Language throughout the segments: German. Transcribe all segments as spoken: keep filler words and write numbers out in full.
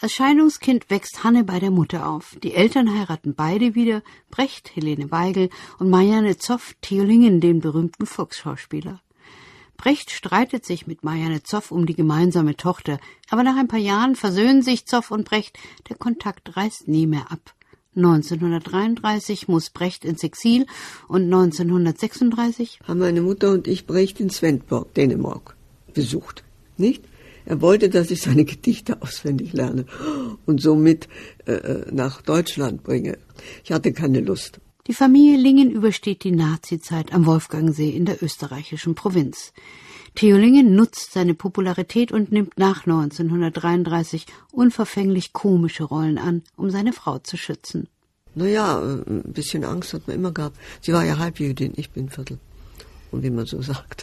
Als Scheidungskind wächst Hanne bei der Mutter auf. Die Eltern heiraten beide wieder, Brecht, Helene Weigel und Marianne Zoff, Theolingen, den berühmten Volksschauspieler. Brecht streitet sich mit Marianne Zoff um die gemeinsame Tochter, aber nach ein paar Jahren versöhnen sich Zoff und Brecht, der Kontakt reißt nie mehr ab. neunzehnhundertdreiunddreißig muss Brecht ins Exil und neunzehnhundertsechsunddreißig haben meine Mutter und ich Brecht in Svendborg, Dänemark, besucht, nicht? Er wollte, dass ich seine Gedichte auswendig lerne und somit äh, nach Deutschland bringe. Ich hatte keine Lust. Die Familie Lingen übersteht die Nazizeit am Wolfgangsee in der österreichischen Provinz. Theo Lingen nutzt seine Popularität und nimmt nach neunzehnhundertdreiunddreißig unverfänglich komische Rollen an, um seine Frau zu schützen. Naja, ein bisschen Angst hat man immer gehabt. Sie war ja Halbjüdin, ich bin Viertel. Und wie man so sagt.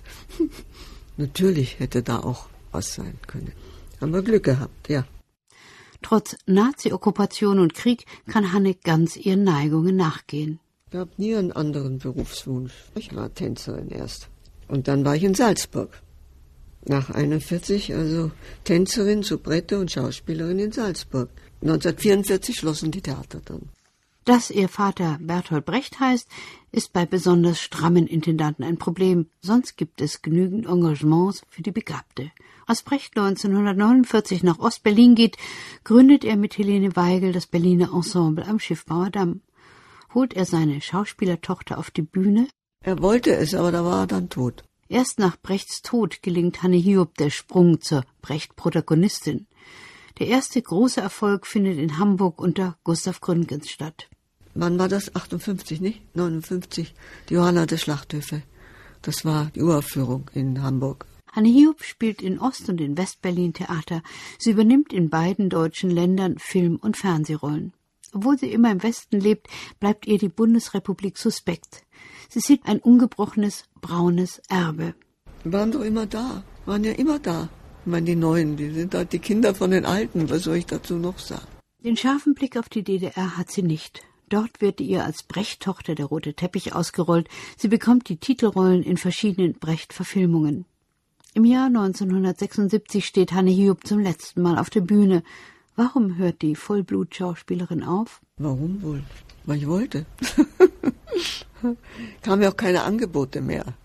Natürlich hätte da auch was sein können. Haben wir Glück gehabt, ja. Trotz Nazi-Okkupation und Krieg kann Hanne ganz ihren Neigungen nachgehen. Ich habe nie einen anderen Berufswunsch. Ich war Tänzerin erst. Und dann war ich in Salzburg. Nach einundvierzig, also Tänzerin, Soubrette und Schauspielerin in Salzburg. neunzehnhundertvierundvierzig schlossen die Theater dann. Dass ihr Vater Bertolt Brecht heißt, ist bei besonders strammen Intendanten ein Problem. Sonst gibt es genügend Engagements für die Begabte. Als Brecht neunzehnhundertneunundvierzig nach Ost-Berlin geht, gründet er mit Helene Weigel das Berliner Ensemble am Schiffbauer Damm. Holt er seine Schauspielertochter auf die Bühne? Er wollte es, aber da war er dann tot. Erst nach Brechts Tod gelingt Hanne Hiob der Sprung zur Brecht-Protagonistin. Der erste große Erfolg findet in Hamburg unter Gustav Gründgens statt. Wann war das? achtundfünfzig, nicht? neunundfünfzig. Die Johanna der Schlachthöfe. Das war die Uraufführung in Hamburg. Hanne Hiob spielt in Ost- und in West-Berlin Theater. Sie übernimmt in beiden deutschen Ländern Film- und Fernsehrollen. Obwohl sie immer im Westen lebt, bleibt ihr die Bundesrepublik suspekt. Sie sieht ein ungebrochenes, braunes Erbe. Wir waren doch immer da, waren ja immer da. Ich meine, die Neuen, die sind halt die Kinder von den Alten, was soll ich dazu noch sagen? Den scharfen Blick auf die D D R hat sie nicht. Dort wird ihr als Brecht-Tochter der rote Teppich ausgerollt. Sie bekommt die Titelrollen in verschiedenen Brecht-Verfilmungen. Im Jahr neunzehnhundertsechsundsiebzig steht Hanne Hiob zum letzten Mal auf der Bühne. Warum hört die Vollblutschauspielerin auf? Warum wohl? Weil ich wollte. Kamen ja auch keine Angebote mehr.